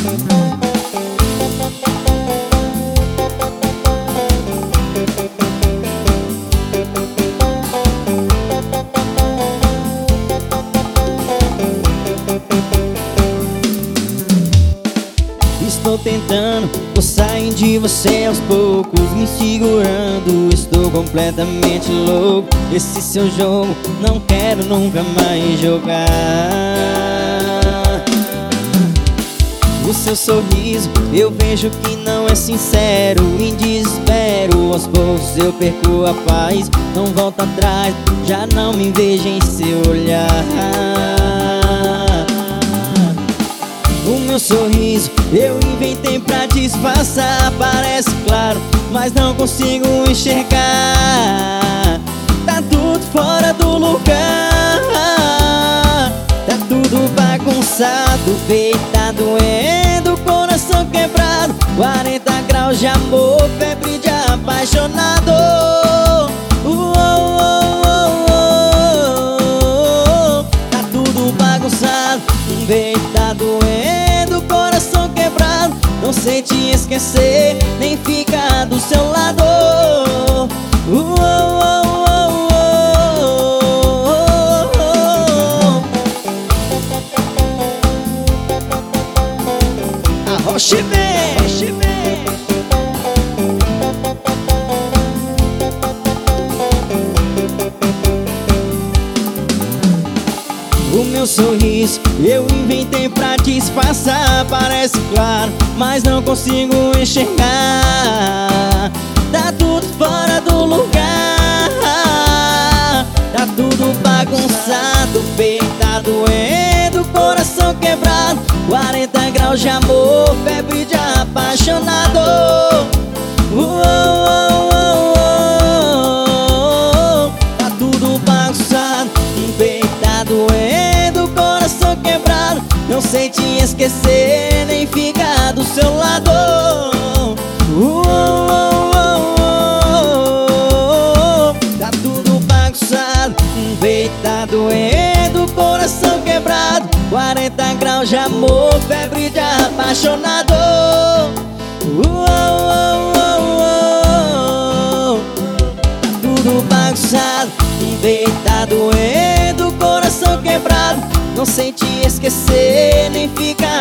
Estou tentando, tô saindo de você aos poucos, me segurando, estou completamente louco. Esse seu jogo não quero nunca mais jogar. O seu sorriso eu vejo que não é sincero. Em desespero, aos poucos eu perco a paz. Não volto atrás, já não me vejo em seu olhar. O meu sorriso eu inventei pra disfarçar. Parece claro, mas não consigo enxergar. Tá tudo fora do lugar, tá tudo bagunçado, peito tá doendo, coração quebrado, 40 graus de amor, febre de apaixonado. Tá tudo bagunçado, peito tá doendo, coração quebrado, não sei te esquecer, nem ficar do seu lado. Arrocha e vem, o meu sorriso eu inventei pra disfarçar. Parece claro, mas não consigo enxergar. Tá tudo fora do lugar, tá tudo bagunçado, peito tá doendo, coração quebrado, 40 graus de amor, febre de apaixonado. Tá tudo bagunçado, peito tá doendo, coração quebrado, não sei te esquecer, nem ficar do seu lado. Tá tudo bagunçado, peito tá doendo, coração quebrado, 40 graus de amor, febre de apaixonado. Tá tudo bagunçado, peito tá doendo, coração quebrado, não sei te esquecer, nem ficar